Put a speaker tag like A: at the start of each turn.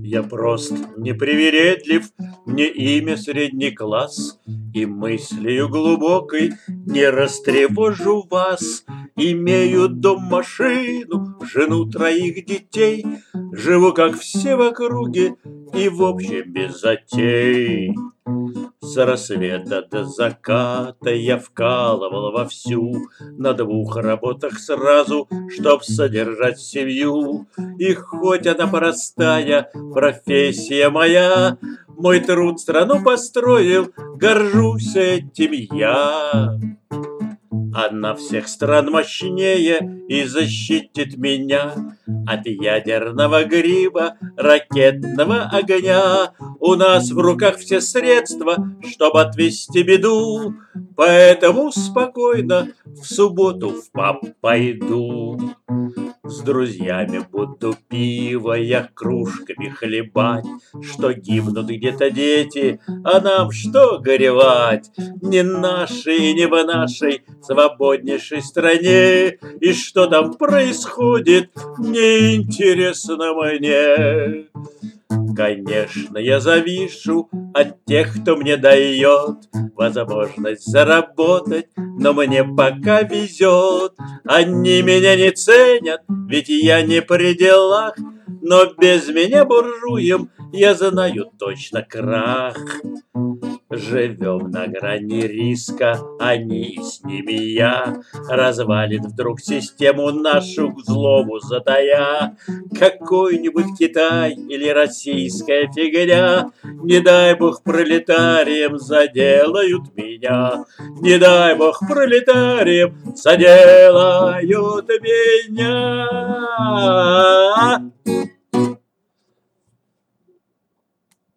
A: Я прост, непривередлив, мне имя средний класс, и мыслью глубокой не растревожу вас. Имею дом, машину, жену, троих детей, живу, как все в округе, и в общем без затей. С рассвета до заката я вкалывал вовсю на двух работах сразу, чтоб содержать семью. И хоть она простая, профессия моя, мой труд страну построил, горжусь этим я. Она всех стран мощнее и защитит меня от ядерного гриба, ракетного огня. У нас в руках все средства, чтобы отвести беду, поэтому спокойно в субботу в паб пойду. С друзьями буду пиво я кружками хлебать, что гибнут где-то дети, а нам что горевать? Не нашей, не в нашей свободнейшей стране, и что там происходит, неинтересно мне. Конечно, я завишу от тех, кто мне дает возможность заработать, но мне пока везет. Они меня не ценят, ведь я не при делах, но без меня буржуям я знаю точно крах. Живем на грани риска, они и с ними я. Развалит вдруг систему нашу к злому затая. Какой-нибудь Китай или российская фигня, не дай бог пролетарием заделают меня. Не дай бог пролетарием заделают меня.